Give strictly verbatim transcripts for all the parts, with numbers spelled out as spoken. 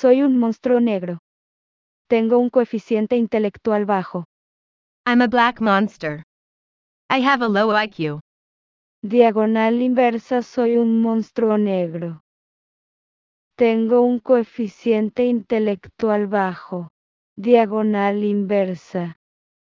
Soy un monstruo negro. Tengo un coeficiente intelectual bajo. I'm a black monster. I have a low I Q. Diagonal inversa, soy un monstruo negro. Tengo un coeficiente intelectual bajo. Diagonal inversa.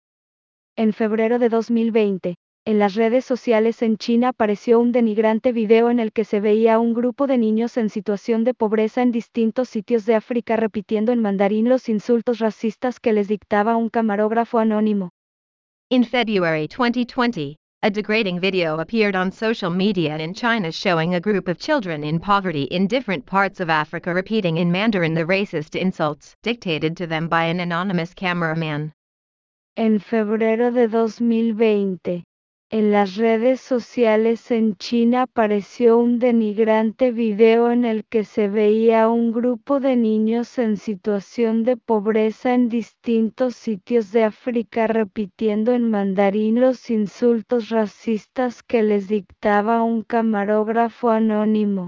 En febrero de dos mil veinte, en las redes sociales en China apareció un denigrante video en el que se veía a un grupo de niños en situación de pobreza en distintos sitios de África repitiendo en mandarín los insultos racistas que les dictaba un camarógrafo anónimo. In February twenty twenty, a degrading video appeared on social media in China showing a group of children in poverty in different parts of Africa repeating in Mandarin the racist insults dictated to them by an anonymous cameraman. En febrero de dos mil veinte, en las redes sociales en China apareció un denigrante video en el que se veía a un grupo de niños en situación de pobreza en distintos sitios de África repitiendo en mandarín los insultos racistas que les dictaba un camarógrafo anónimo.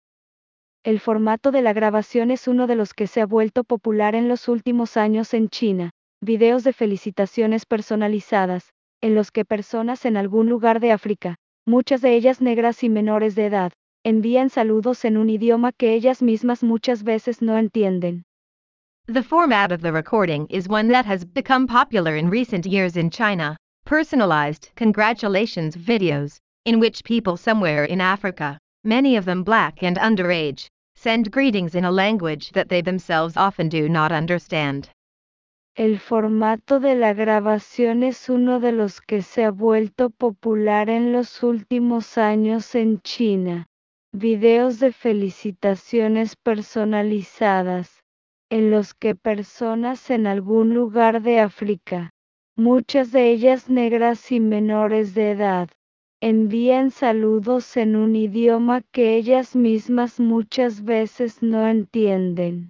El formato de la grabación es uno de los que se ha vuelto popular en los últimos años en China. Videos de felicitaciones personalizadas, en los que personas en algún lugar de África, muchas de ellas negras y menores de edad, envían saludos en un idioma que ellas mismas muchas veces no entienden. The format of the recording is one that has become popular in recent years in China, personalized congratulations videos, in which people somewhere in Africa, many of them black and underage, send greetings in a language that they themselves often do not understand. El formato de la grabación es uno de los que se ha vuelto popular en los últimos años en China. Videos de felicitaciones personalizadas, en los que personas en algún lugar de África, muchas de ellas negras y menores de edad, envían saludos en un idioma que ellas mismas muchas veces no entienden.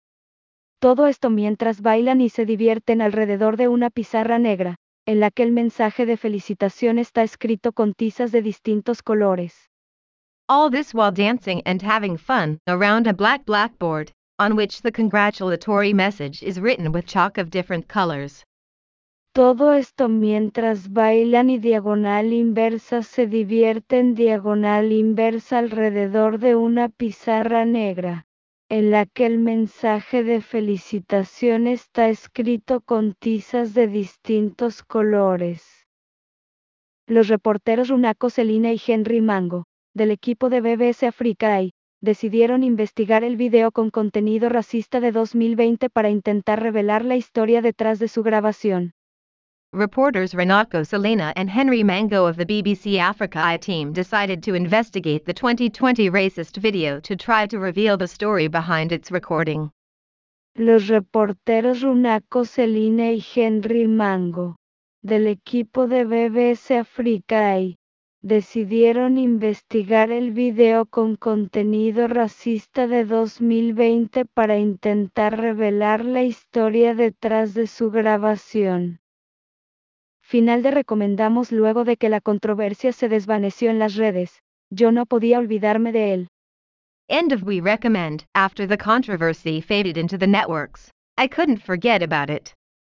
Todo esto mientras bailan y se divierten alrededor de una pizarra negra, en la que el mensaje de felicitación está escrito con tizas de distintos colores. All this while dancing and having fun around a black blackboard, on which the congratulatory message is written with chalk of different colors. Todo esto mientras bailan y diagonal inversa se divierten diagonal inversa alrededor de una pizarra negra, en la que el mensaje de felicitación está escrito con tizas de distintos colores. Los reporteros Runako Celina y Henry Mango, del equipo de B B C Africa Eye, decidieron investigar el video con contenido racista de dos mil veinte para intentar revelar la historia detrás de su grabación. Reporters Runako Celina and Henry Mango of the B B C Africa Eye team decided to investigate the twenty twenty racist video to try to reveal the story behind its recording. Los reporteros Runako Celina y Henry Mango, del equipo de B B C Africa Eye, decidieron investigar el video con contenido racista de dos mil veinte para intentar revelar la historia detrás de su grabación. Final de recomendamos luego de que la controversia se desvaneció en las redes, yo no podía olvidarme de él. End of we recommend, after the controversy faded into the networks, I couldn't forget about it.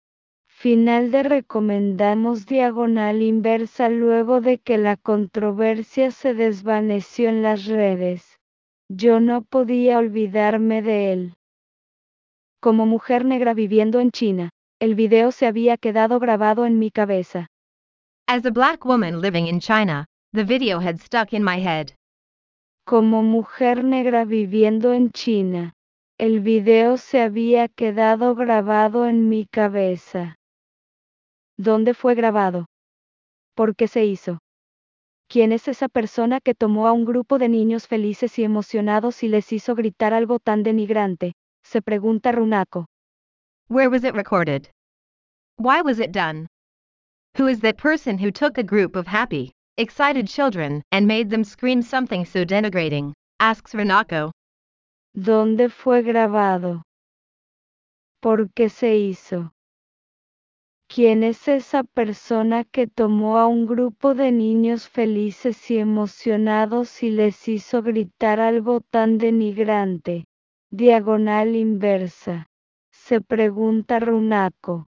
Final de recomendamos diagonal inversa luego de que la controversia se desvaneció en las redes. Yo no podía olvidarme de él. Como mujer negra viviendo en China, el video se había quedado grabado en mi cabeza. As a black woman living in China, the video had stuck in my head. Como mujer negra viviendo en China, el video se había quedado grabado en mi cabeza. ¿Dónde fue grabado? ¿Por qué se hizo? ¿Quién es esa persona que tomó a un grupo de niños felices y emocionados y les hizo gritar algo tan denigrante? Se pregunta Runako. Where was it recorded? Why was it done? Who is that person who took a group of happy, excited children and made them scream something so denigrating? Asks Runako. ¿Dónde fue grabado? ¿Por qué se hizo? ¿Quién es esa persona que tomó a un grupo de niños felices y emocionados y les hizo gritar algo tan denigrante? diagonal inversa. Se pregunta Runako.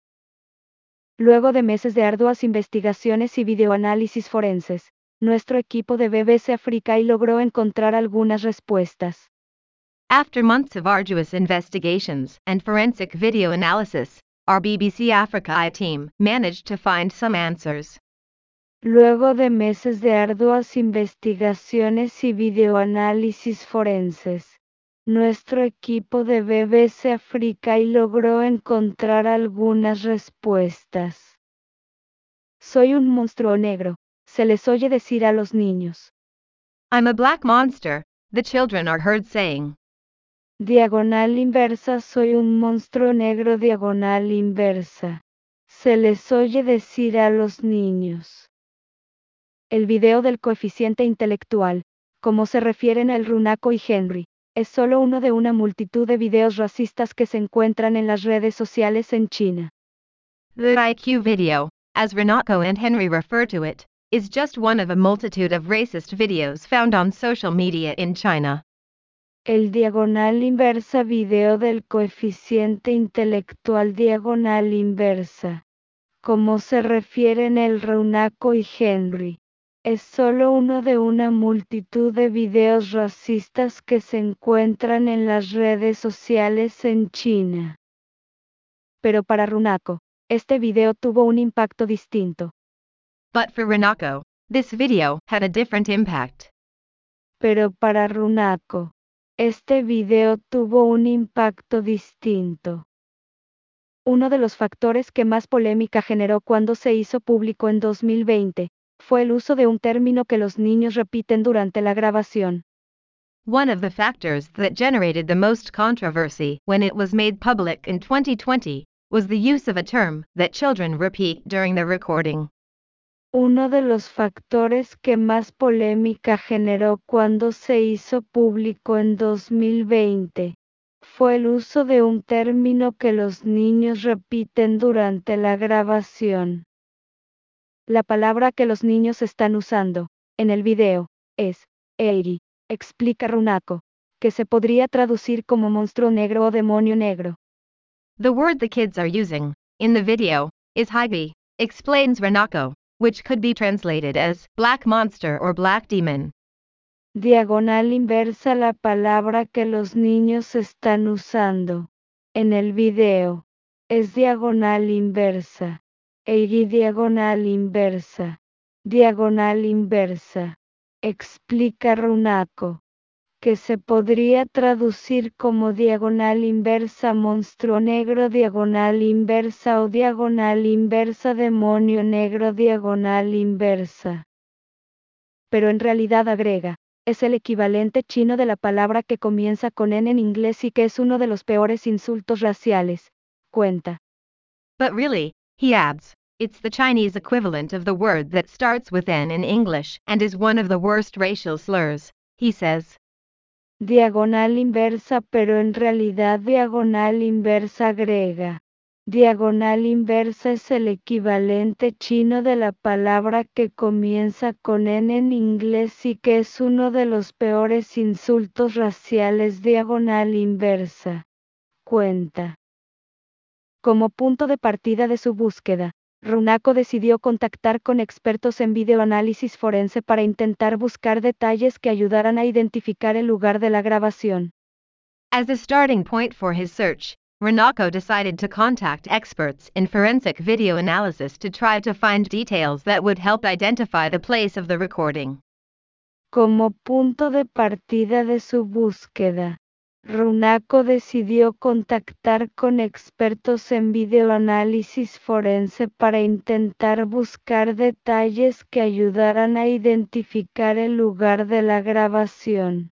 Luego de meses de arduas investigaciones y videoanálisis forenses, nuestro equipo de B B C Africa logró encontrar algunas respuestas. After months of arduous investigations and forensic video analysis, our B B C Africa I team managed to find some answers. Luego de meses de arduas investigaciones y videoanálisis forenses, nuestro equipo de B B C Africa logró encontrar algunas respuestas. Soy un monstruo negro, se les oye decir a los niños. I'm a black monster, the children are heard saying. Diagonal inversa. Soy un monstruo negro. Diagonal inversa. Se les oye decir a los niños. El video del coeficiente intelectual, como se refieren a el Runako y Henry, es solo uno de una multitud de videos racistas que se encuentran en las redes sociales en China. The I Q video, as Runako and Henry refer to it, is just one of a multitude of racist videos found on social media in China. El diagonal inversa. Video del coeficiente intelectual. Diagonal inversa. Como se refieren el Runako y Henry, es solo uno de una multitud de videos racistas que se encuentran en las redes sociales en China. Pero para Runako, este video tuvo un impacto distinto. But for Runako, this video had a different impact. Pero para Runako, este video tuvo un impacto distinto. Uno de los factores que más polémica generó cuando se hizo público en dos mil veinte, fue el uso de un término que los niños repiten durante la grabación. One of the factors that generated the most controversy when it was made public in twenty twenty was the use of a term that children repeat during the recording. Uno de los factores que más polémica generó cuando se hizo público en dos mil veinte, fue el uso de un término que los niños repiten durante la grabación. La palabra que los niños están usando, en el video, es Eiri, explica Runako, que se podría traducir como monstruo negro o demonio negro. The word the kids are using, in the video, is Haibi, explains Runako, which could be translated as black monster or black demon. Diagonal inversa. La palabra que los niños están usando, en el video, es diagonal inversa. Eiri diagonal inversa. Diagonal inversa. Explica Runako, que se podría traducir como diagonal inversa monstruo negro diagonal inversa o diagonal inversa demonio negro diagonal inversa. Pero en realidad agrega, es el equivalente chino de la palabra que comienza con N en inglés y que es uno de los peores insultos raciales, cuenta. But really, he adds, it's the Chinese equivalent of the word that starts with N in English and is one of the worst racial slurs, he says. Diagonal inversa. Pero en realidad diagonal inversa agrega. Diagonal inversa es el equivalente chino de la palabra que comienza con N en inglés y que es uno de los peores insultos raciales. Diagonal inversa. Cuenta. Como punto de partida de su búsqueda, Runako decidió contactar con expertos en videoanálisis forense para intentar buscar detalles que ayudaran a identificar el lugar de la grabación. As a starting point for his search, Runako decided to contact experts in forensic video analysis to try to find details that would help identify the place of the recording. Como punto de partida de su búsqueda, Runako decidió contactar con expertos en videoanálisis forense para intentar buscar detalles que ayudaran a identificar el lugar de la grabación.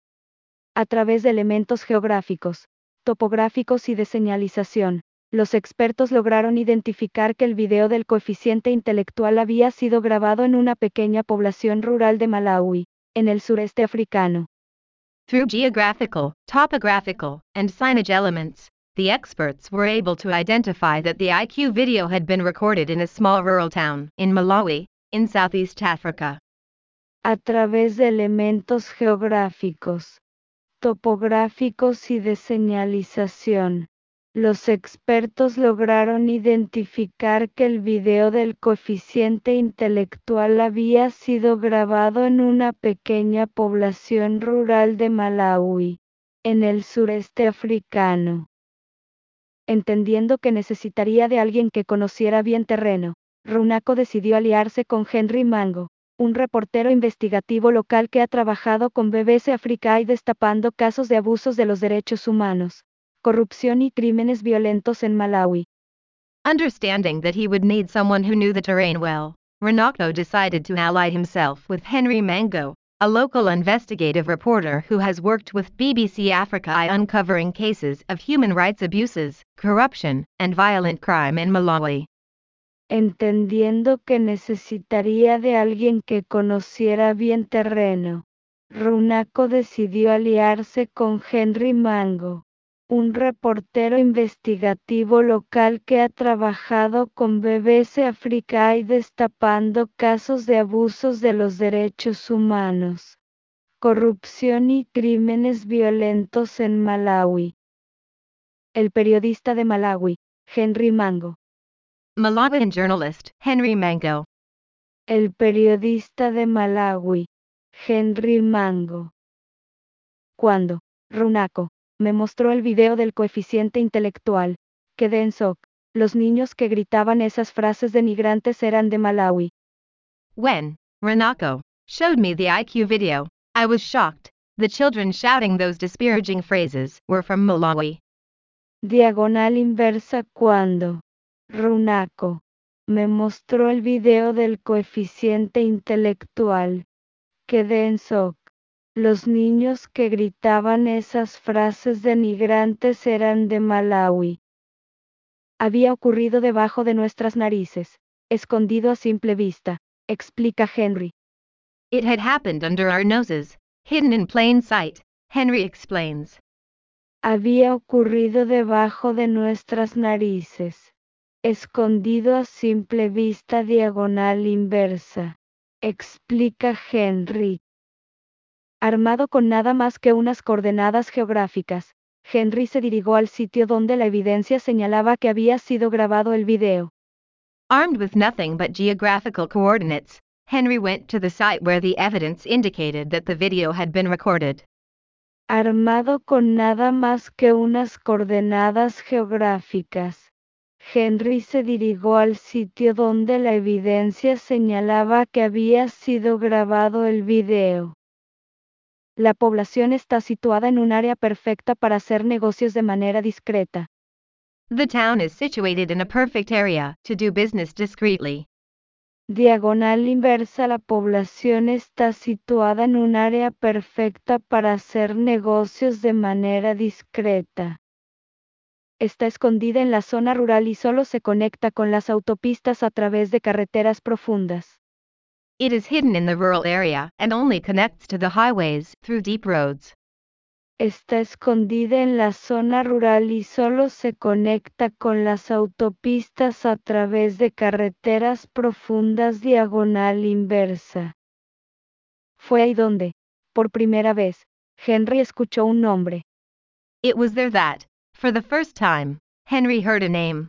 A través de elementos geográficos, topográficos y de señalización, los expertos lograron identificar que el video del coeficiente intelectual había sido grabado en una pequeña población rural de Malawi, en el sureste africano. Through geographical, topographical, and signage elements, the experts were able to identify that the I Q video had been recorded in a small rural town in Malawi, in Southeast Africa. A través de elementos geográficos, topográficos y de señalización. Los expertos lograron identificar que el video del coeficiente intelectual había sido grabado en una pequeña población rural de Malawi, en el sureste africano. Entendiendo que necesitaría de alguien que conociera bien terreno, Runako decidió aliarse con Henry Mango, un reportero investigativo local que ha trabajado con B B C Africa y destapando casos de abusos de los derechos humanos, corrupción y crímenes violentos en Malawi. Understanding that he would need someone who knew the terrain well, Runako decided to ally himself with Henry Mango, a local investigative reporter who has worked with B B C Africa uncovering cases of human rights abuses, corruption, and violent crime in Malawi. Entendiendo que necesitaría de alguien que conociera bien terreno, Runako decidió aliarse con Henry Mango, un reportero investigativo local que ha trabajado con B B C Africa y destapando casos de abusos de los derechos humanos, corrupción y crímenes violentos en Malawi. El periodista de Malawi, Henry Mango. Malawian journalist, Henry Mango. El periodista de Malawi, Henry Mango. Cuando Runako me mostró el video del coeficiente intelectual, quedé en shock. Los niños que gritaban esas frases denigrantes eran de Malawi. When Runako showed me the I Q video, I was shocked. The children shouting those disparaging phrases were from Malawi. Diagonal inversa. Cuando Runako me mostró el video del coeficiente intelectual, quedé en shock. Los niños que gritaban esas frases denigrantes eran de Malawi. Había ocurrido debajo de nuestras narices, escondido a simple vista, explica Henry. It had happened under our noses, hidden in plain sight, Henry explains. Había ocurrido debajo de nuestras narices, escondido a simple vista diagonal inversa, explica Henry. Armado con nada más que unas coordenadas geográficas, Henry se dirigió al sitio donde la evidencia señalaba que había sido grabado el video. Armed with nothing but geographical coordinates, Henry went to the site where the evidence indicated that the video had been recorded. Armado con nada más que unas coordenadas geográficas, Henry se dirigió al sitio donde la evidencia señalaba que había sido grabado el video. La población está situada en un área perfecta para hacer negocios de manera discreta. The town is situated in a perfect area to do business discreetly. Diagonal inversa. La población está situada en un área perfecta para hacer negocios de manera discreta. Está escondida en la zona rural y solo se conecta con las autopistas a través de carreteras profundas. It is hidden in the rural area and only connects to the highways through deep roads. Está escondida en la zona rural y solo se conecta con las autopistas a través de carreteras profundas. Diagonal inversa. Fue ahí donde, por primera vez, Henry escuchó un nombre. It was there that, for the first time, Henry heard a name.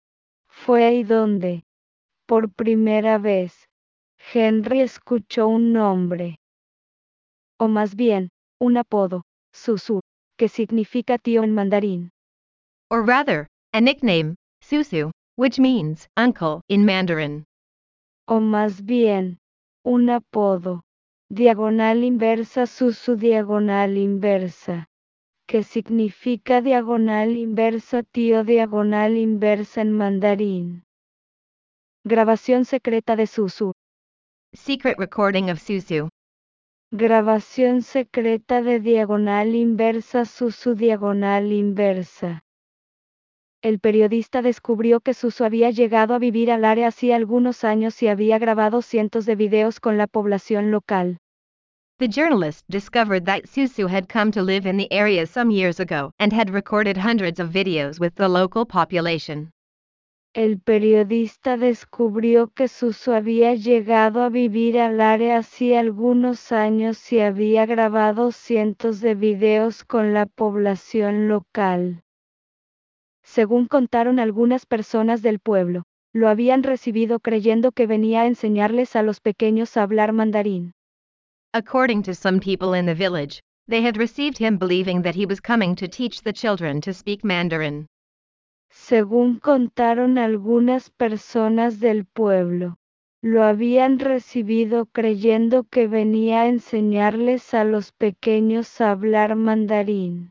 Fue ahí donde, por primera vez, Henry escuchó un nombre. O más bien, un apodo, Susu, que significa tío en mandarín. Or rather, a nickname, Susu, which means uncle in Mandarin. O más bien, un apodo, diagonal inversa. Susu diagonal inversa, que significa diagonal inversa tío diagonal inversa en mandarín. Grabación secreta de Susu. Secret recording of Susu. Grabación secreta de diagonal inversa. Susu diagonal inversa. El periodista descubrió que Susu había llegado a vivir al área hacía algunos años y había grabado cientos de videos con la población local. The journalist discovered that Susu had come to live in the area some years ago and had recorded hundreds of videos with the local population. el periodista descubrió que Susu había llegado a vivir al área hacía algunos años y había grabado cientos de videos con la población local. Según contaron algunas personas del pueblo, lo habían recibido creyendo que venía a enseñarles a los pequeños a hablar mandarín. According to some people in the village, they had received him believing that he was coming to teach the children to speak Mandarin. Según contaron algunas personas del pueblo, lo habían recibido creyendo que venía a enseñarles a los pequeños a hablar mandarín.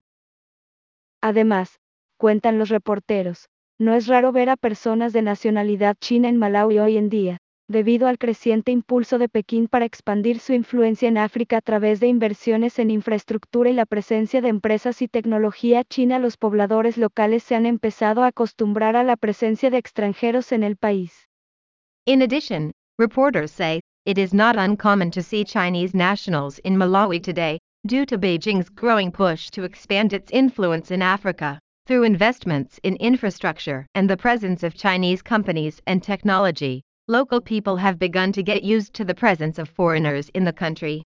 Además, cuentan los reporteros, no es raro ver a personas de nacionalidad china en Malaui hoy en día, debido al creciente impulso de Pekín para expandir su influencia en África a través de inversiones en infraestructura y la presencia de empresas y tecnología china. Los pobladores locales se han empezado a acostumbrar a la presencia de extranjeros en el país. In addition, reporters say, it is not uncommon to see Chinese nationals in Malawi today, due to Beijing's growing push to expand its influence in Africa, through investments in infrastructure and the presence of Chinese companies and technology. Local people have begun to get used to the presence of foreigners in the country.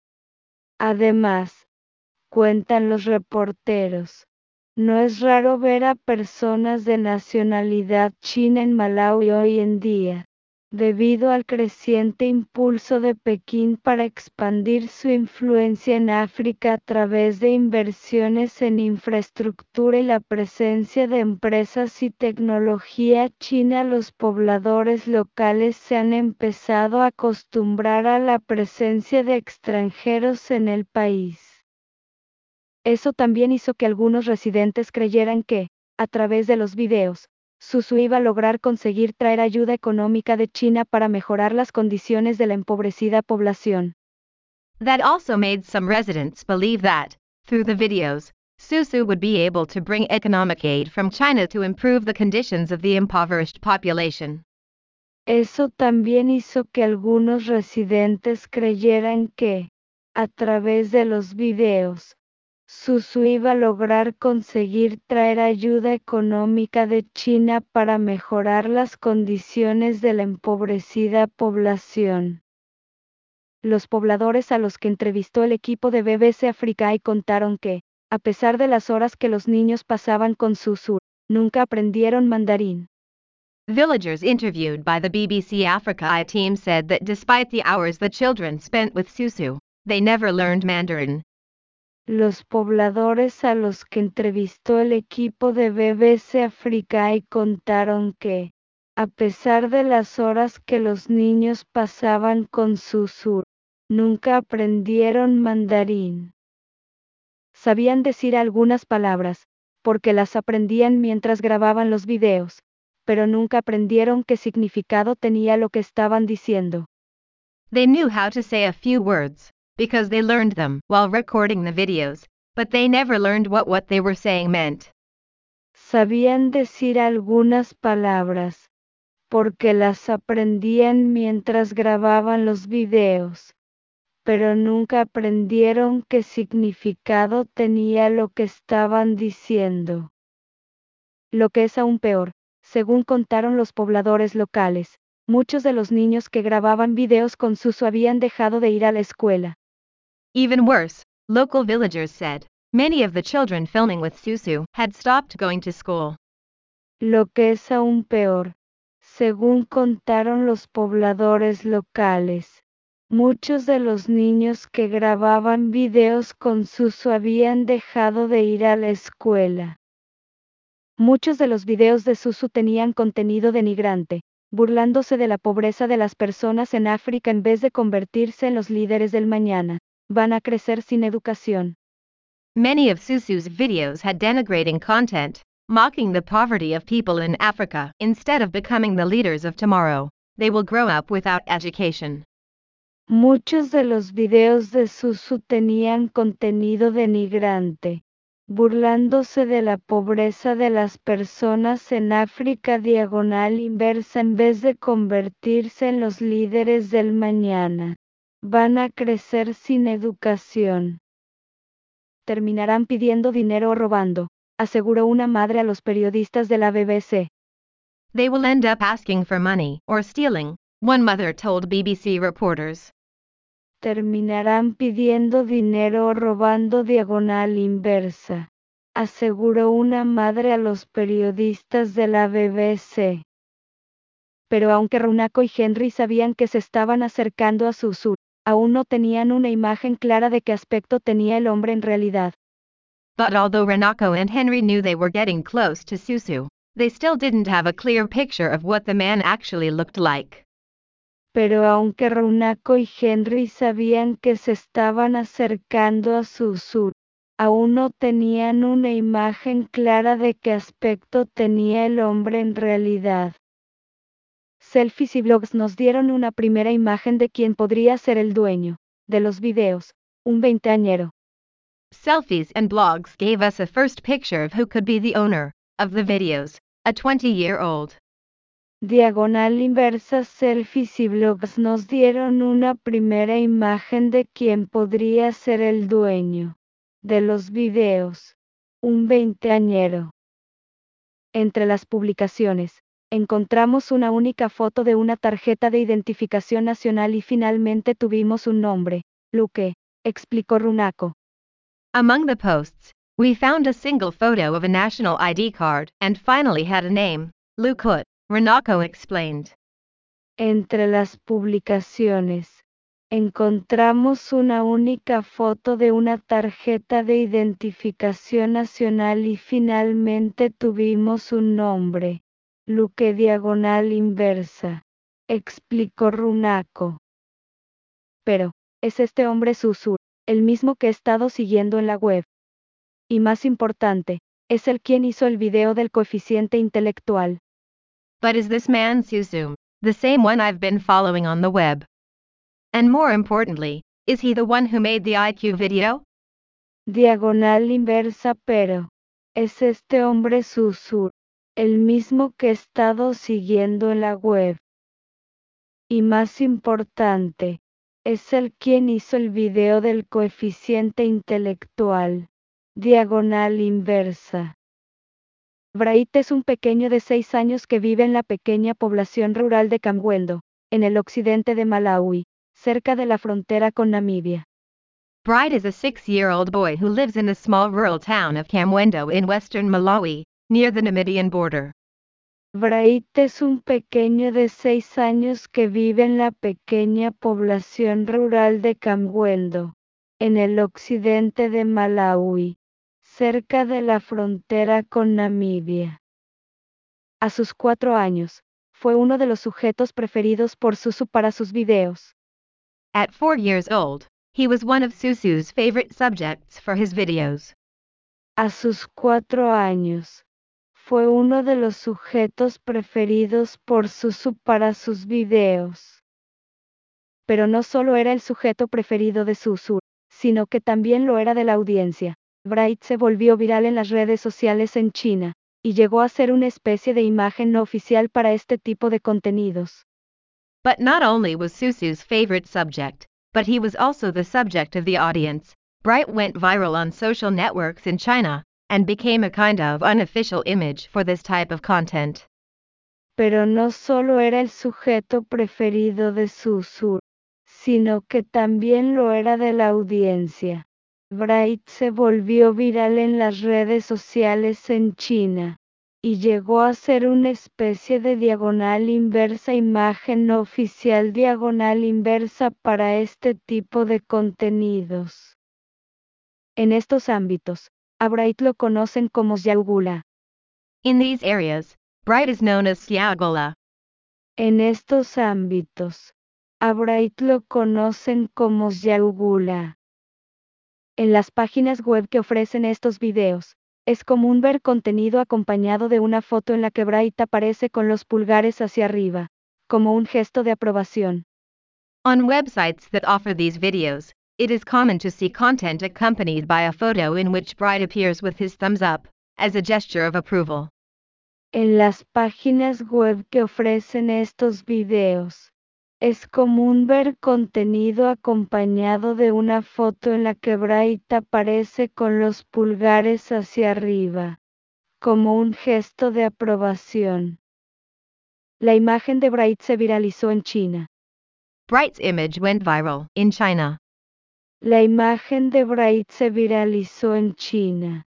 Además, cuentan los reporteros, no es raro ver a personas de nacionalidad china en Malaui hoy en día, debido al creciente impulso de Pekín para expandir su influencia en África a través de inversiones en infraestructura y la presencia de empresas y tecnología china. Los pobladores locales se han empezado a acostumbrar a la presencia de extranjeros en el país. Eso también hizo que algunos residentes creyeran que, a través de los videos, Susu iba a lograr conseguir traer ayuda económica de China para mejorar las condiciones de la empobrecida población. That also made some residents believe that, through the videos, Susu would be able to bring economic aid from China to improve the conditions of the impoverished population. Eso también hizo que algunos residentes creyeran que, a través de los videos, Susu iba a lograr conseguir traer ayuda económica de China para mejorar las condiciones de la empobrecida población. Los pobladores a los que entrevistó el equipo de B B C Africa contaron que, a pesar de las horas que los niños pasaban con Susu, nunca aprendieron mandarín. Villagers interviewed by the B B C Africa team said that despite the hours the children spent with Susu, they never learned Mandarin. Los pobladores a los que entrevistó el equipo de B B C Africa contaron que, a pesar de las horas que los niños pasaban con Susu, nunca aprendieron mandarín. Sabían decir algunas palabras, porque las aprendían mientras grababan los videos, pero nunca aprendieron qué significado tenía lo que estaban diciendo. They knew how to say a few words, because they learned them while recording the videos, but they never learned what what they were saying meant. Sabían decir algunas palabras, porque las aprendían mientras grababan los videos, pero nunca aprendieron qué significado tenía lo que estaban diciendo. Lo que es aún peor, según contaron los pobladores locales, muchos de los niños que grababan videos con Susu habían dejado de ir a la escuela. Even worse, local villagers said, many of the children filming with Susu had stopped going to school. Lo que es aún peor, según contaron los pobladores locales, muchos de los niños que grababan videos con Susu habían dejado de ir a la escuela. Muchos de los videos de Susu tenían contenido denigrante, burlándose de la pobreza de las personas en África en vez de convertirse en los líderes del mañana. Van a crecer sin educación. Many of Susu's videos had denigrating content, mocking the poverty of people in Africa. Instead of becoming the leaders of tomorrow, they will grow up without education. Muchos de los videos de Susu tenían contenido denigrante, burlándose de la pobreza de las personas en África diagonal inversa en vez de convertirse en los líderes del mañana. Van a crecer sin educación. Terminarán pidiendo dinero o robando, aseguró una madre a los periodistas de la B B C. they will end up asking for money or stealing, one mother told B B C reporters. Terminarán pidiendo dinero o robando diagonal inversa, aseguró una madre a los periodistas de la B B C. Pero aunque Runako y Henry sabían que se estaban acercando a Suzu, aún no tenían una imagen clara de qué aspecto tenía el hombre en realidad. But although Runako and Henry knew they were getting close to Suzu, they still didn't have a clear picture of what the man actually looked like. Pero aunque Runako y Henry sabían que se estaban acercando a Suzu, aún no tenían una imagen clara de qué aspecto tenía el hombre en realidad. Selfies y blogs nos dieron una primera imagen de quién podría ser el dueño de los videos, un veinteañero. Selfies and blogs gave us a first picture of who could be the owner of the videos, a twenty-year-old. Diagonal inversa. Selfies y blogs nos dieron una primera imagen de quién podría ser el dueño de los videos, un veinteañero. Entre las publicaciones, encontramos una única foto de una tarjeta de identificación nacional y finalmente tuvimos un nombre, Luke, explicó Runako. Among the posts, we found a single photo of a national I D card and finally had a name, Lukut, Runako explained. Entre las publicaciones, encontramos una única foto de una tarjeta de identificación nacional y finalmente tuvimos un nombre, Luke diagonal inversa, explicó Runako. Pero, ¿es este hombre Suzu, el mismo que he estado siguiendo en la web? Y más importante, ¿es él quien hizo el video del coeficiente intelectual? But is this man Suzu, the same one I've been following on the web? And more importantly, is he the one who made the I Q video? Diagonal inversa. Pero, ¿es este hombre Suzu, el mismo que he estado siguiendo en la web? Y más importante, ¿es él quien hizo el video del coeficiente intelectual? Diagonal inversa. Bright es un pequeño de seis años que vive en la pequeña población rural de Kamwendo, en el occidente de Malawi, cerca de la frontera con Namibia. Bright is a six-year-old boy who lives in the small rural town of Kamwendo in western Malawi, near the Namibian border. Bright es un pequeño de seis años que vive en la pequeña población rural de Kamwendo, en el occidente de Malawi, cerca de la frontera con Namibia. A sus cuatro años, fue uno de los sujetos preferidos por Suzu para sus videos. At four years old, he was one of Suzu's favorite subjects for his videos. A sus cuatro años, fue uno de los sujetos preferidos por Suzu para sus videos. Pero no solo era el sujeto preferido de Suzu, sino que también lo era de la audiencia. Bright se volvió viral en las redes sociales en China, y llegó a ser una especie de imagen no oficial para este tipo de contenidos. But not only was Suzu's favorite subject, but he was also the subject of the audience. Bright went viral on social networks in China, and became a kind of unofficial image for this type of content. Pero no solo era el sujeto preferido de Suzu, sino que también lo era de la audiencia. Bright se volvió viral en las redes sociales en China, y llegó a ser una especie de diagonal inversa imagen no oficial diagonal inversa para este tipo de contenidos. En estos ámbitos, a Bright lo conocen como Xiaogula. In these areas, Bright is known as Xiaogola. En estos ámbitos, a Bright lo conocen como Xiaogula. En las páginas web que ofrecen estos videos, es común ver contenido acompañado de una foto en la que Bright aparece con los pulgares hacia arriba, como un gesto de aprobación. On websites that offer these videos, it is common to see content accompanied by a photo in which Bright appears with his thumbs up, as a gesture of approval. En las páginas web que ofrecen estos videos, es común ver contenido acompañado de una foto en la que Bright aparece con los pulgares hacia arriba, como un gesto de aprobación. La imagen de Bright se viralizó en China. Bright's image went viral in China. La imagen de Bright se viralizó en China.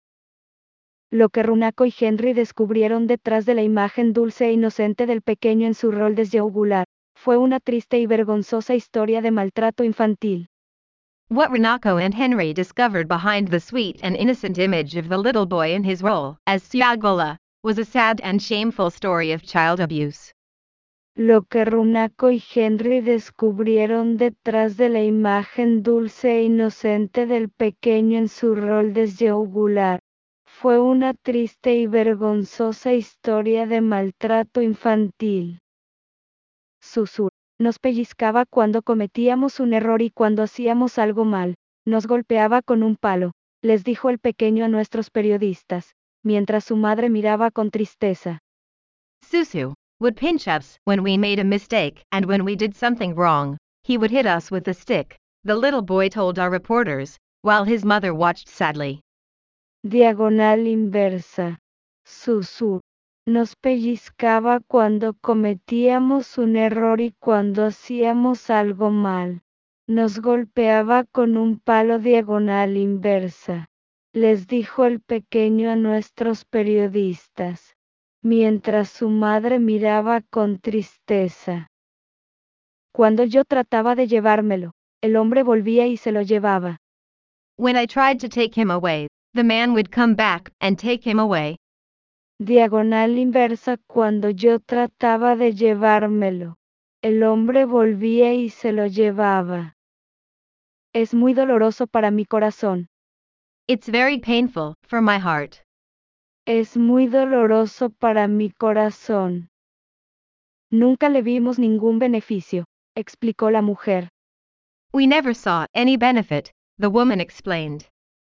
Lo que Runako y Henry descubrieron detrás de la imagen dulce e inocente del pequeño en su rol desde yugular, fue una triste y vergonzosa historia de maltrato infantil. What Runako and Henry discovered behind the sweet and innocent image of the little boy in his role as Syagula was a sad and shameful story of child abuse. Lo que Runako y Henry descubrieron detrás de la imagen dulce e inocente del pequeño en su rol desde yugular, fue una triste y vergonzosa historia de maltrato infantil. Susurró. Nos pellizcaba cuando cometíamos un error y cuando hacíamos algo mal, nos golpeaba con un palo, les dijo el pequeño a nuestros periodistas, mientras su madre miraba con tristeza. Susu would pinch us when we made a mistake, and when we did something wrong, he would hit us with a stick, the little boy told our reporters, while his mother watched sadly. Diagonal inversa. Susu. Nos pellizcaba cuando cometíamos un error y cuando hacíamos algo mal. Nos golpeaba con un palo diagonal inversa. Les dijo el pequeño a nuestros periodistas, mientras su madre miraba con tristeza. Cuando yo trataba de llevármelo, el hombre volvía y se lo llevaba. When I tried to take him away, the man would come back and take him away. Diagonal inversa. Cuando yo trataba de llevármelo, el hombre volvía y se lo llevaba. Es muy doloroso para mi corazón. It's very painful for my heart. Es muy doloroso para mi corazón. Nunca le vimos ningún beneficio, explicó la mujer. We never saw any benefit, the woman explained.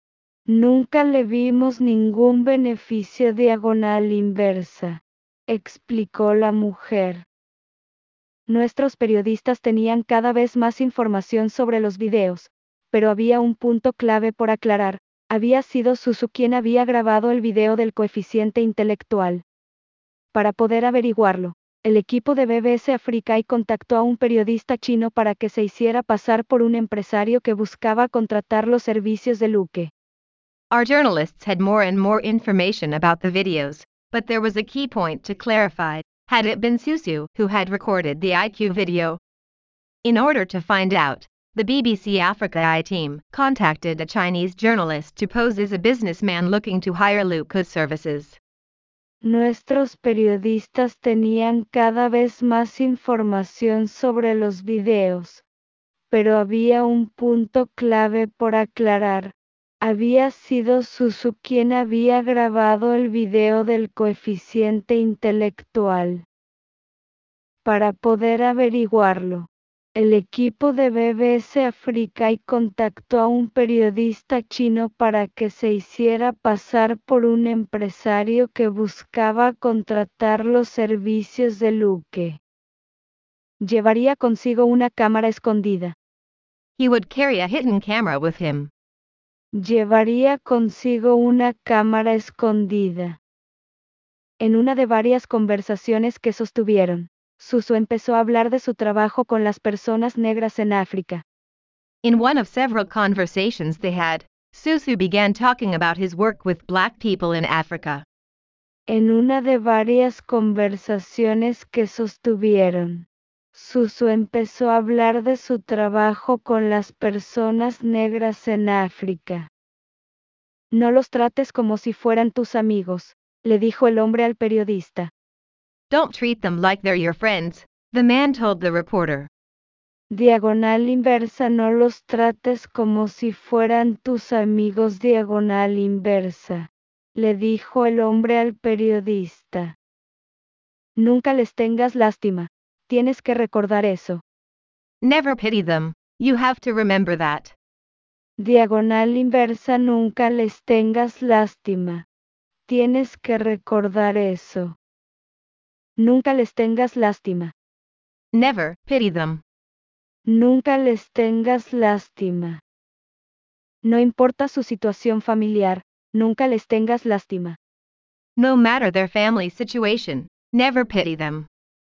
Nunca le vimos ningún beneficio diagonal inversa, explicó la mujer. Nuestros periodistas tenían cada vez más información sobre los videos, pero había un punto clave por aclarar: había sido Susu quien había grabado el video del coeficiente intelectual. Para poder averiguarlo, el equipo de B B S Africa contactó a un periodista chino para que se hiciera pasar por un empresario que buscaba contratar los servicios de Luke. Our journalists had more and more information about the videos, but there was a key point to clarify: had it been Susu who had recorded the I Q video? In order to find out, the B B C Africa I team contacted a Chinese journalist to pose as a businessman looking to hire Luke's services. Nuestros periodistas tenían cada vez más información sobre los videos, pero había un punto clave por aclarar: había sido Susu quien había grabado el video del coeficiente intelectual. Para poder averiguarlo, el equipo de B B S Africa contactó a un periodista chino para que se hiciera pasar por un empresario que buscaba contratar los servicios de Luke. Llevaría consigo una cámara escondida. He would carry a hidden camera with him. Llevaría consigo una cámara escondida. En una de varias conversaciones que sostuvieron, Susu empezó a hablar de su trabajo con las personas negras en África. In one of several conversations they had, Susu began talking about his work with black people in Africa. En una de varias conversaciones que sostuvieron, Susu empezó a hablar de su trabajo con las personas negras en África. No los trates como si fueran tus amigos, le dijo el hombre al periodista. Don't treat them like they're your friends, the man told the reporter. Diagonal inversa. No los trates como si fueran tus amigos. Diagonal inversa, le dijo el hombre al periodista. Nunca les tengas lástima, tienes que recordar eso. Never pity them, you have to remember that. Diagonal inversa. Nunca les tengas lástima, tienes que recordar eso. Nunca les tengas lástima. Never pity them. Nunca les tengas lástima. No importa su situación familiar, nunca les tengas lástima. No matter their family situation, never pity them.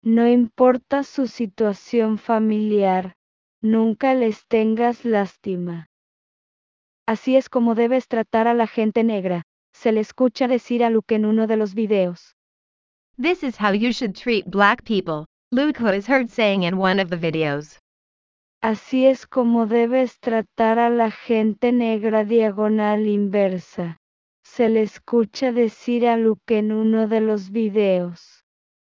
No importa su situación familiar, nunca les tengas lástima. Así es como debes tratar a la gente negra, se le escucha decir a Luke en uno de los videos. This is how you should treat black people, Luke is heard saying in one of the videos. Así es como debes tratar a la gente negra diagonal inversa. Se le escucha decir a Luke en uno de los videos.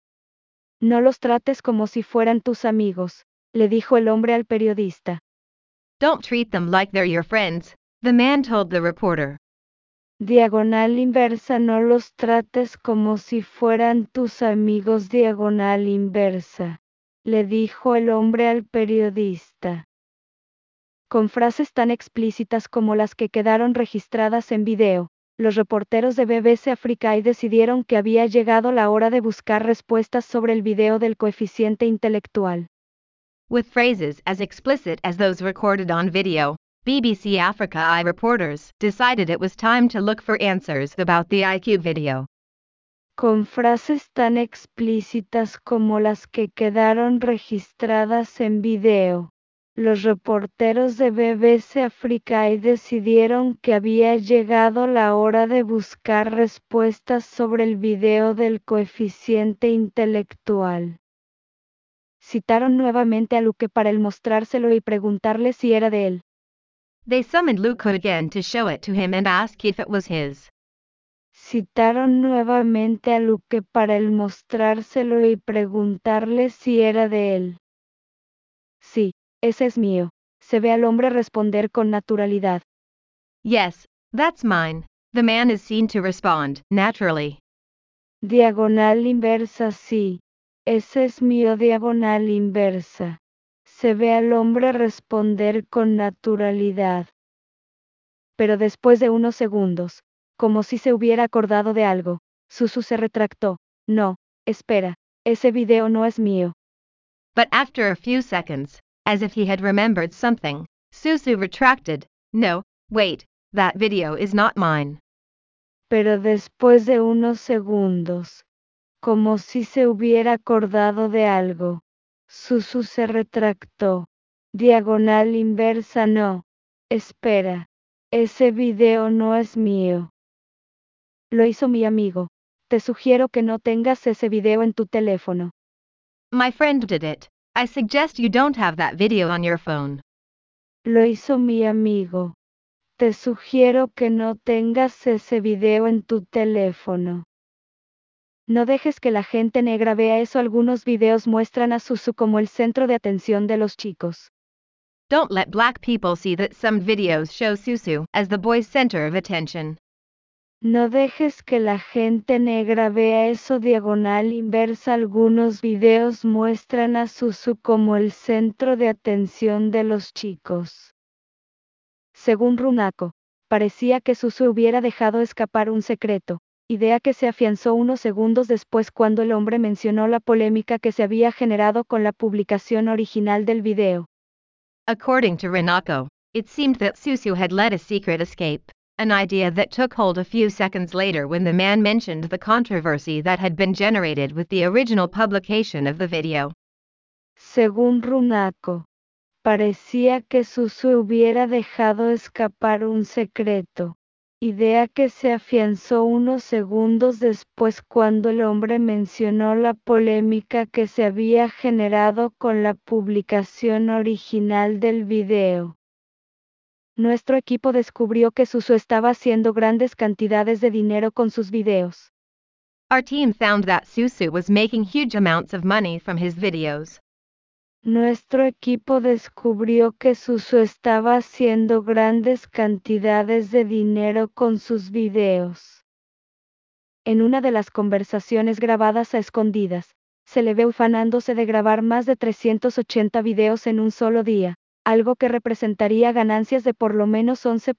No los trates como si fueran tus amigos, le dijo el hombre al periodista. Don't treat them like they're your friends, the man told the reporter. Diagonal inversa, no los trates como si fueran tus amigos diagonal inversa, le dijo el hombre al periodista. Con frases tan explícitas como las que quedaron registradas en video, los reporteros de B B C Africa decidieron que había llegado la hora de buscar respuestas sobre el video del coeficiente intelectual. With phrases as explicit as those recorded on video, B B C Africa Eye reporters decided it was time to look for answers about the I Q video. Con frases tan explícitas como las que quedaron registradas en video, los reporteros de B B C Africa decidieron que había llegado la hora de buscar respuestas sobre el video del coeficiente intelectual. Citaron nuevamente a Luke para el mostrárselo y preguntarle si era de él. They summoned Luke again to show it to him and ask if it was his. Citaron nuevamente a Luke para el mostrárselo y preguntarle si era de él. Sí, ese es mío, se ve al hombre responder con naturalidad. Yes, that's mine, the man is seen to respond, naturally. Diagonal inversa, sí, ese es mío, diagonal inversa. Se ve al hombre responder con naturalidad. Pero después de unos segundos, como si se hubiera acordado de algo, Susu se retractó. No, espera, ese video no es mío. But after a few seconds, as if he had remembered something, Susu retracted. No, wait, that video is not mine. Pero después de unos segundos, como si se hubiera acordado de algo, Susu se retractó. Diagonal inversa, no, espera, ese video no es mío. Lo hizo mi amigo. Te sugiero que no tengas ese video en tu teléfono. My friend did it. I suggest you don't have that video on your phone. Lo hizo mi amigo. Te sugiero que no tengas ese video en tu teléfono. No dejes que la gente negra vea eso. Algunos videos muestran a Susu como el centro de atención de los chicos. Don't let black people see that some videos show Susu as the boys' center of attention. No dejes que la gente negra vea eso. Diagonal inversa. Algunos videos muestran a Susu como el centro de atención de los chicos. Según Runako, parecía que Susu hubiera dejado escapar un secreto, idea que se afianzó unos segundos después cuando el hombre mencionó la polémica que se había generado con la publicación original del video. According to Runako, it seemed that Susu had let a secret escape, an idea that took hold a few seconds later when the man mentioned the controversy that had been generated with the original publication of the video. Según Runako, parecía que Susu hubiera dejado escapar un secreto, idea que se afianzó unos segundos después cuando el hombre mencionó la polémica que se había generado con la publicación original del video. Nuestro equipo descubrió que Susu estaba haciendo grandes cantidades de dinero con sus videos. Our team found that Susu was making huge amounts of money from his videos. Nuestro equipo descubrió que Susu estaba haciendo grandes cantidades de dinero con sus videos. En una de las conversaciones grabadas a escondidas, se le ve ufanándose de grabar más de trescientos ochenta videos en un solo día, algo que representaría ganancias de por lo menos once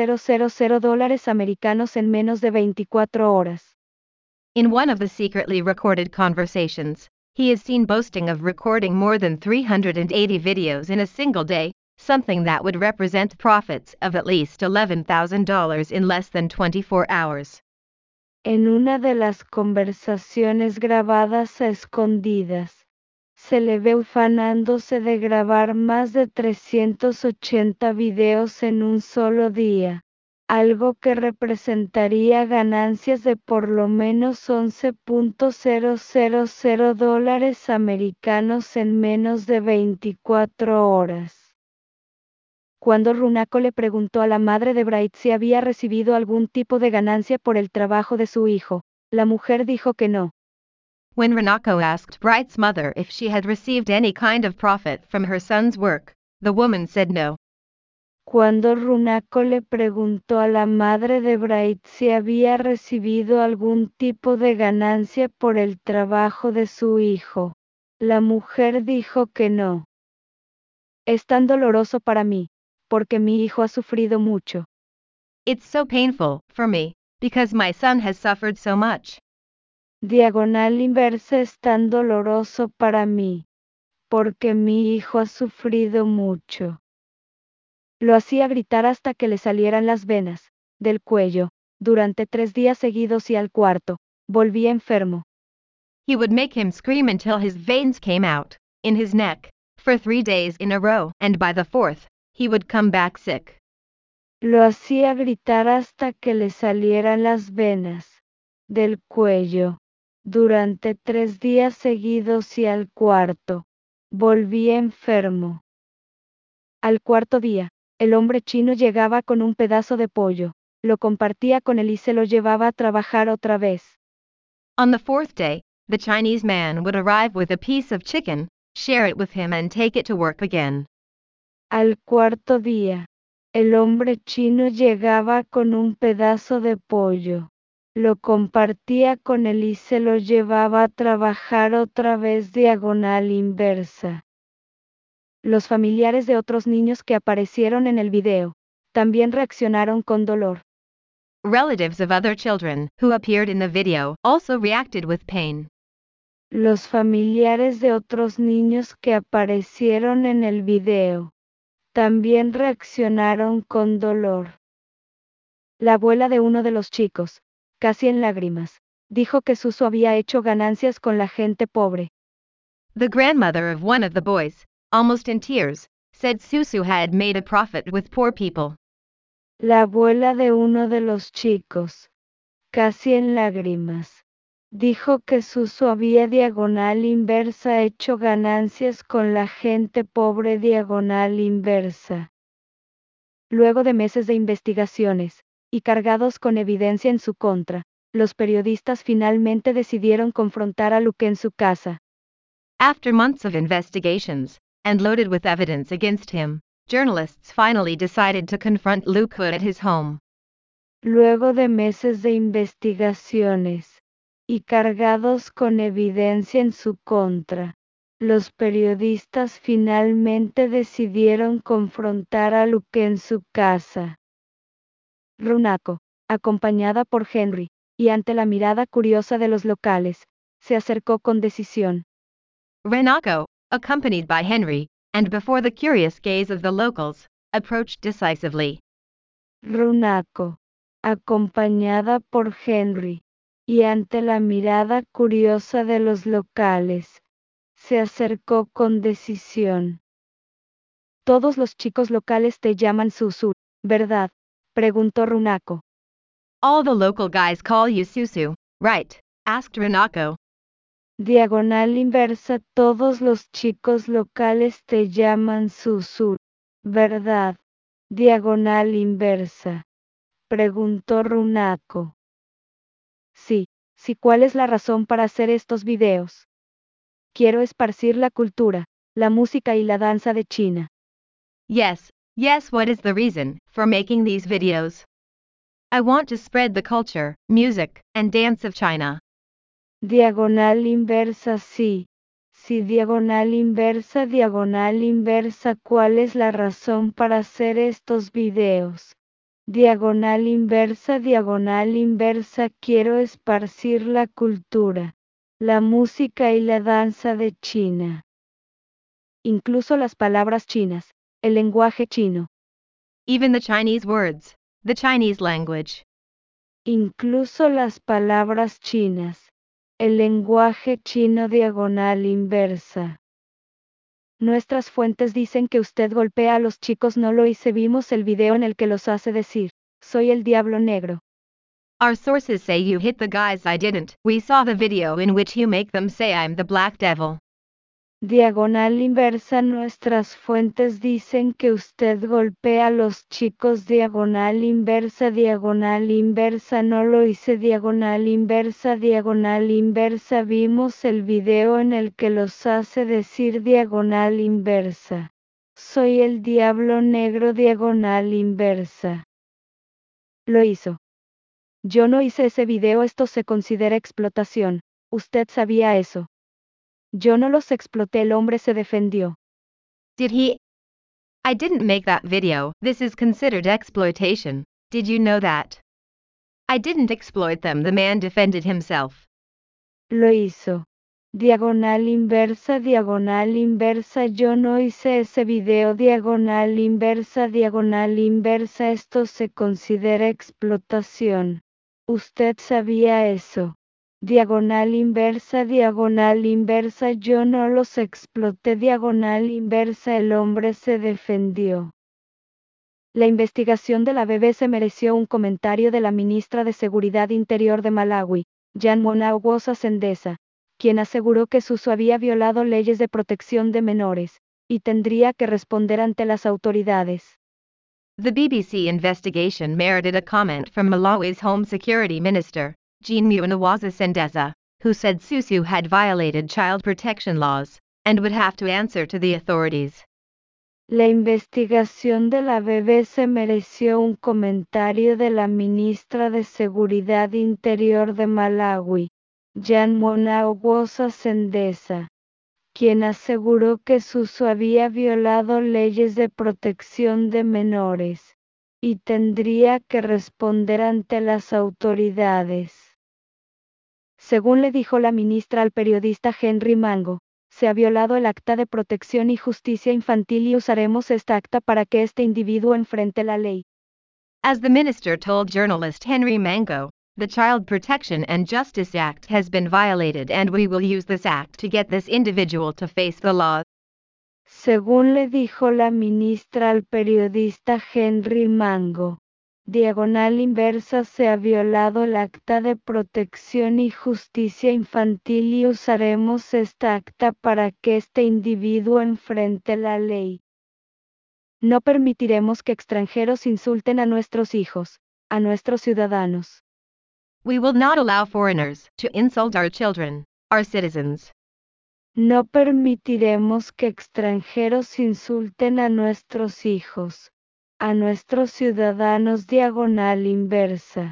mil dólares americanos en menos de veinticuatro horas. In one of the secretly recorded conversations, he is seen boasting of recording more than three hundred eighty videos in a single day, something that would represent profits of at least eleven thousand dollars in less than twenty-four hours. En una de las conversaciones grabadas a escondidas, se le ve ufanándose de grabar más de trescientos ochenta videos en un solo día, algo que representaría ganancias de por lo menos once mil dólares americanos en menos de veinticuatro horas. Cuando Runako le preguntó a la madre de Bright si había recibido algún tipo de ganancia por el trabajo de su hijo, la mujer dijo que no. When Runako asked Bright's mother if she had received any kind of profit from her son's work, the woman said no. Cuando Runako le preguntó a la madre de Bright si había recibido algún tipo de ganancia por el trabajo de su hijo, la mujer dijo que no. Es tan doloroso para mí, porque mi hijo ha sufrido mucho. It's so painful for me, because my son has suffered so much. Diagonal inversa es tan doloroso para mí, porque mi hijo ha sufrido mucho. Lo hacía gritar hasta que le salieran las venas del cuello, durante tres días seguidos y al cuarto, volvía enfermo. He would make him scream until his veins came out, in his neck, for three days in a row, and by the fourth, he would come back sick. Lo hacía gritar hasta que le salieran las venas del cuello, durante tres días seguidos y al cuarto, volvía enfermo. Al cuarto día, el hombre chino llegaba con un pedazo de pollo, lo compartía con él y se lo llevaba a trabajar otra vez. On the fourth day, the Chinese man would arrive with a piece of chicken, share it with him and take it to work again. Al cuarto día, el hombre chino llegaba con un pedazo de pollo, lo compartía con él y se lo llevaba a trabajar otra vez diagonal inversa. Los familiares de otros niños que aparecieron en el video, también reaccionaron con dolor. Relatives of other children who appeared in the video also reacted with pain. Los familiares de otros niños que aparecieron en el video, también reaccionaron con dolor. La abuela de uno de los chicos, casi en lágrimas, dijo que Susu había hecho ganancias con la gente pobre. The grandmother of one of the boys, almost in tears, said Susu had made a profit with poor people. La abuela de uno de los chicos, casi en lágrimas, dijo que Susu había diagonal inversa hecho ganancias con la gente pobre diagonal inversa. Luego de meses de investigaciones, y cargados con evidencia en su contra, los periodistas finalmente decidieron confrontar a Luke en su casa. After months of investigations, and loaded with evidence against him, journalists finally decided to confront Luke at his home. Luego de meses de investigaciones, y cargados con evidencia en su contra, los periodistas finalmente decidieron confrontar a Luke en su casa. Runako, acompañada por Henry, y ante la mirada curiosa de los locales, se acercó con decisión. Runako, accompanied by Henry, and before the curious gaze of the locals, approached decisively. Runako, acompañada por Henry, y ante la mirada curiosa de los locales, se acercó con decisión. Todos los chicos locales te llaman Susu, ¿verdad?, preguntó Runako. All the local guys call you Susu, right? Asked Runako. Diagonal inversa. Todos los chicos locales te llaman Susu, ¿verdad? Diagonal inversa. Preguntó Runako. Sí, sí. ¿Cuál es la razón para hacer estos videos? Quiero esparcir la cultura, la música y la danza de China. Yes, yes. What is the reason for making these videos? I want to spread the culture, music, and dance of China. Diagonal inversa. Sí, sí. Diagonal inversa. Diagonal inversa. ¿Cuál es la razón para hacer estos videos? Diagonal inversa. Diagonal inversa. Quiero esparcir la cultura, la música y la danza de China. Incluso las palabras chinas, el lenguaje chino. Even the Chinese words, the Chinese language. Incluso las palabras chinas, el lenguaje chino. Diagonal inversa. Nuestras fuentes dicen que usted golpea a los chicos. No lo hice. Vimos el video en el que los hace decir, soy el diablo negro. Our sources say you hit the guys. I didn't. We saw the video in which you make them say I'm the black devil. Diagonal inversa. Nuestras fuentes dicen que usted golpea a los chicos. Diagonal inversa. Diagonal inversa. No lo hice. Diagonal inversa. Diagonal inversa. Vimos el video en el que los hace decir. Diagonal inversa. Soy el diablo negro. Diagonal inversa. Lo hizo. Yo no hice ese video. Esto se considera explotación. Usted sabía eso. Yo no los exploté. El hombre se defendió. Did he? I didn't make that video. This is considered exploitation. Did you know that? I didn't exploit them. The man defended himself. Lo hizo. Diagonal inversa. Diagonal inversa. Yo no hice ese video. Diagonal inversa. Diagonal inversa. Esto se considera explotación. Usted sabía eso. Diagonal inversa. Diagonal inversa. Yo no los exploté. Diagonal inversa. El hombre se defendió. La investigación de la B B C mereció un comentario de la ministra de Seguridad Interior de Malawi, Jan-Mona Ogwosa Sendesa, quien aseguró que Suso había violado leyes de protección de menores, y tendría que responder ante las autoridades. The B B C investigation merited a comment from Malawi's Home Security Minister, Jan-Mona Ogwosa Sendesa, who said Suso had violated child protection laws, and would have to answer to the authorities. La investigación de la B B C mereció un comentario de la ministra de Seguridad Interior de Malawi, Jan-Mona Ogwosa Sendesa, quien aseguró que Suso había violado leyes de protección de menores, y tendría que responder ante las autoridades. Según le dijo la ministra al periodista Henry Mango, se ha violado el Acta de Protección y Justicia Infantil y usaremos esta acta para que este individuo enfrente la ley. As the minister told journalist Henry Mango, the Child Protection and Justice Act has been violated and we will use this act to get this individual to face the law. Según le dijo la ministra al periodista Henry Mango, diagonal inversa se ha violado el Acta de Protección y Justicia Infantil y usaremos esta acta para que este individuo enfrente la ley. No permitiremos que extranjeros insulten a nuestros hijos, a nuestros ciudadanos. We will not allow foreigners to insult our children, our citizens. No permitiremos que extranjeros insulten a nuestros hijos, a nuestros ciudadanos. Diagonal inversa.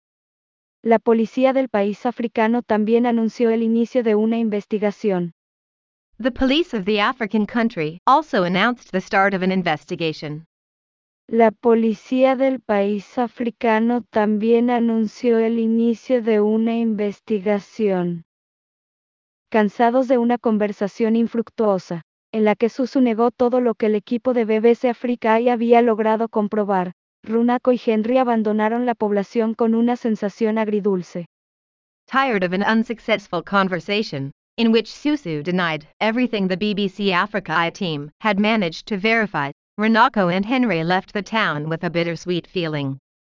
La policía del país africano también anunció el inicio de una investigación. The police of the African country also announced the start of an investigation. La policía del país africano también anunció el inicio de una investigación. Cansados de una conversación infructuosa, en la que Suso negó todo lo que el equipo de B B C Africa había logrado comprobar, Runako y Henry abandonaron la población con una sensación agridulce. Tired of an unsuccessful conversation, in which Suso denied everything the B B C Africa team had managed to verify, Runako and Henry left the town with a bittersweet feeling.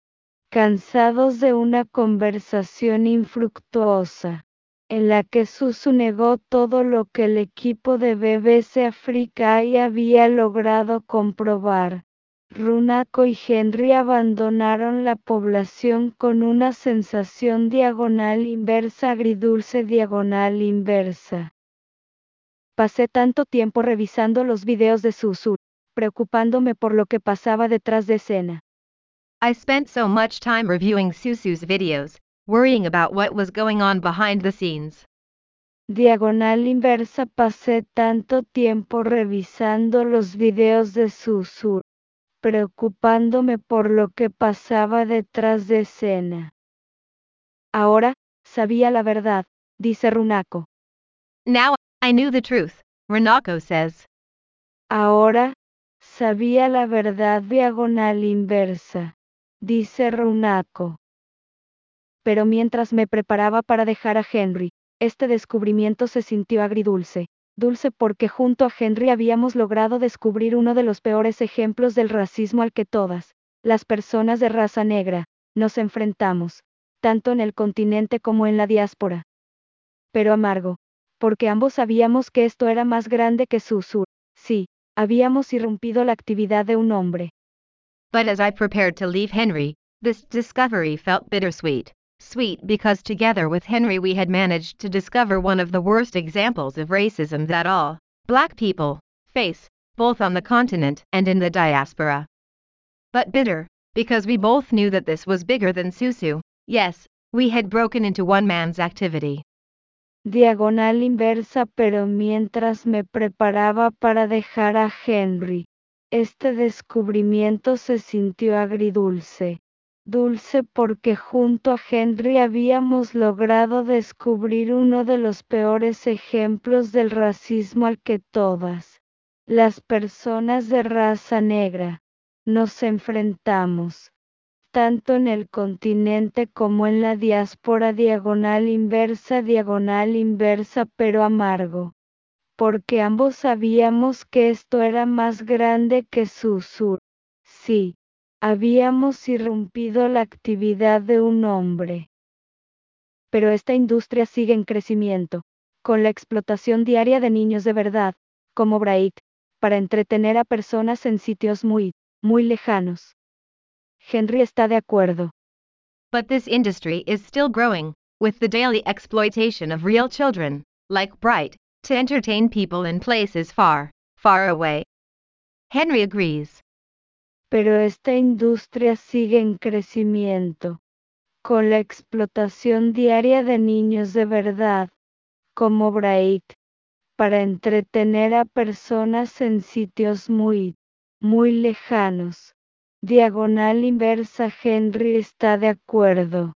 Cansados de una conversación infructuosa, en la que Suso negó todo lo que el equipo de B B C Africa había logrado comprobar, Runako y Henry abandonaron la población con una sensación diagonal inversa agridulce diagonal inversa. Pasé tanto tiempo revisando los videos de Suso, preocupándome por lo que pasaba detrás de escena. I spent so much time reviewing Suso's videos, worrying about what was going on behind the scenes. Diagonal inversa. Pasé tanto tiempo revisando los videos de Suso, preocupándome por lo que pasaba detrás de escena. Ahora, sabía la verdad, dice Runako. Now, I knew the truth, Runako says. Ahora, sabía la verdad. Diagonal inversa, dice Runako. Pero mientras me preparaba para dejar a Henry, este descubrimiento se sintió agridulce. Dulce porque junto a Henry habíamos logrado descubrir uno de los peores ejemplos del racismo al que todas, las personas de raza negra, nos enfrentamos, tanto en el continente como en la diáspora. Pero amargo, porque ambos sabíamos que esto era más grande que Susu. Sí, habíamos irrumpido la actividad de un hombre. But as I prepared to leave Henry, this discovery felt bittersweet. Sweet because together with Henry we had managed to discover one of the worst examples of racism that all black people face, both on the continent and in the diaspora. But bitter, because we both knew that this was bigger than Susu. Yes, we had broken into one man's activity. Diagonal inversa. Pero mientras me preparaba para dejar a Henry, este descubrimiento se sintió agridulce. Dulce porque junto a Henry habíamos logrado descubrir uno de los peores ejemplos del racismo al que todas, las personas de raza negra, nos enfrentamos, tanto en el continente como en la diáspora. Diagonal inversa. Diagonal inversa. Pero amargo, porque ambos sabíamos que esto era más grande que Susu. Sí, habíamos irrumpido la actividad de un hombre. Pero esta industria sigue en crecimiento, con la explotación diaria de niños de verdad, como Bright, para entretener a personas en sitios muy, muy lejanos. Henry está de acuerdo. But this industry is still growing, with the daily exploitation of real children, like Bright, to entertain people in places far, far away. Henry agrees. Pero esta industria sigue en crecimiento, con la explotación diaria de niños de verdad, como Bright, para entretener a personas en sitios muy, muy lejanos. Diagonal inversa. Henry está de acuerdo.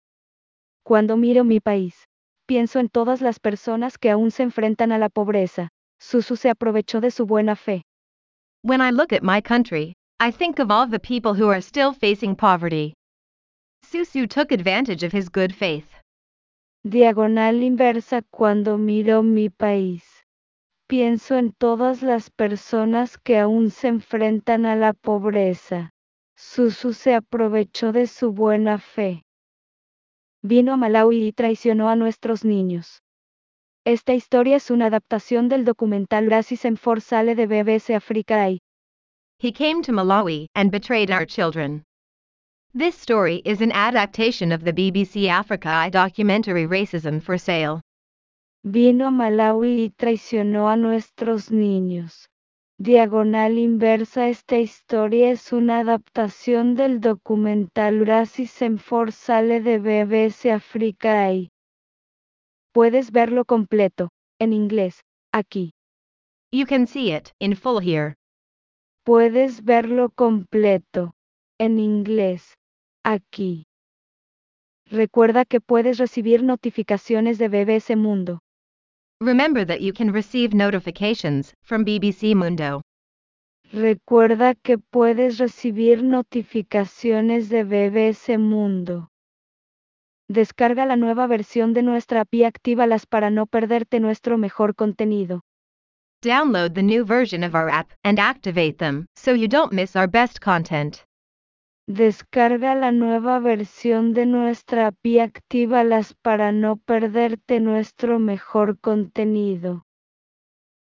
Cuando miro mi país, pienso en todas las personas que aún se enfrentan a la pobreza. Susu se aprovechó de su buena fe. When I look at my country, I think of all the people who are still facing poverty. Susu took advantage of his good faith. Diagonal inversa. Cuando miro mi país, pienso en todas las personas que aún se enfrentan a la pobreza. Susu se aprovechó de su buena fe. Vino a Malawi y traicionó a nuestros niños. Esta historia es una adaptación del documental Racism for Sale de B B C Africa. He came to Malawi and betrayed our children. This story is an adaptation of the B B C Africa documentary Racism for Sale. Vino a Malawi y traicionó a nuestros niños. Diagonal inversa. Esta historia es una adaptación del documental Racism for Sale de B B C Africa. Puedes verlo completo, en inglés, aquí. You can see it in full here. Puedes verlo completo, en inglés, aquí. Recuerda que puedes recibir notificaciones de B B C Mundo. Remember that you can receive notifications from B B C Mundo. Recuerda que puedes recibir notificaciones de B B C Mundo. Descarga la nueva versión de nuestra app y actívalas para no perderte nuestro mejor contenido. Download the new version of our app and activate them so you don't miss our best content. Descarga la nueva versión de nuestra app y actívalas para no perderte nuestro mejor contenido.